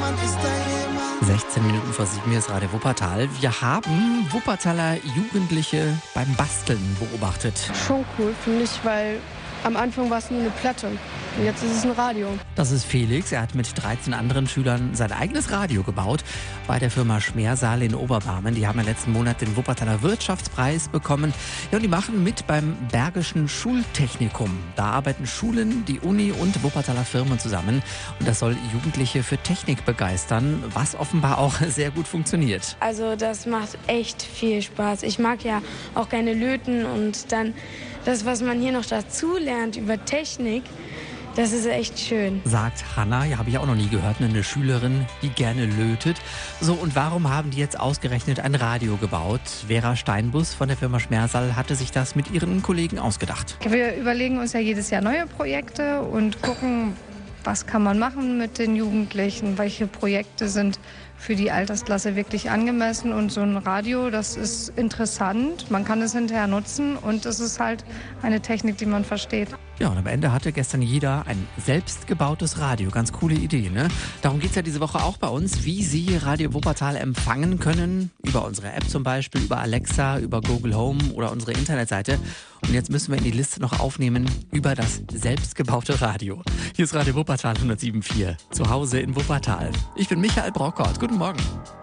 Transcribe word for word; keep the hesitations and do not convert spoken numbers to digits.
sechzehn Minuten vor sieben, hier ist Radio Wuppertal. Wir haben Wuppertaler Jugendliche beim Basteln beobachtet. Schon cool, finde ich, weil am Anfang war es nur eine Platte und jetzt ist es ein Radio. Das ist Felix. Er hat mit dreizehn anderen Schülern sein eigenes Radio gebaut bei der Firma Schmersaal in Oberbarmen. Die haben im letzten Monat den Wuppertaler Wirtschaftspreis bekommen. Ja, und die machen mit beim Bergischen Schultechnikum. Da arbeiten Schulen, die Uni und Wuppertaler Firmen zusammen. Und das soll Jugendliche für Technik begeistern, was offenbar auch sehr gut funktioniert. Also das macht echt viel Spaß. Ich mag ja auch gerne löten und dann das, was man hier noch dazu lernt über Technik, das ist echt schön. Sagt Hanna, ja, habe ich auch noch nie gehört, eine Schülerin, die gerne lötet. So, und warum haben die jetzt ausgerechnet ein Radio gebaut? Vera Steinbus von der Firma Schmersaal hatte sich das mit ihren Kollegen ausgedacht. Wir überlegen uns ja jedes Jahr neue Projekte und gucken, was kann man machen mit den Jugendlichen, welche Projekte sind für die Altersklasse wirklich angemessen. Und so ein Radio, das ist interessant, man kann es hinterher nutzen und es ist halt eine Technik, die man versteht. Ja, und am Ende hatte gestern jeder ein selbstgebautes Radio. Ganz coole Idee, ne? Darum geht es ja diese Woche auch bei uns, wie Sie Radio Wuppertal empfangen können. Über unsere App zum Beispiel, über Alexa, über Google Home oder unsere Internetseite. Und jetzt müssen wir in die Liste noch aufnehmen über das selbstgebaute Radio. Hier ist Radio Wuppertal hundertsieben Komma vier, zu Hause in Wuppertal. Ich bin Michael Brockert. Guten Morgen.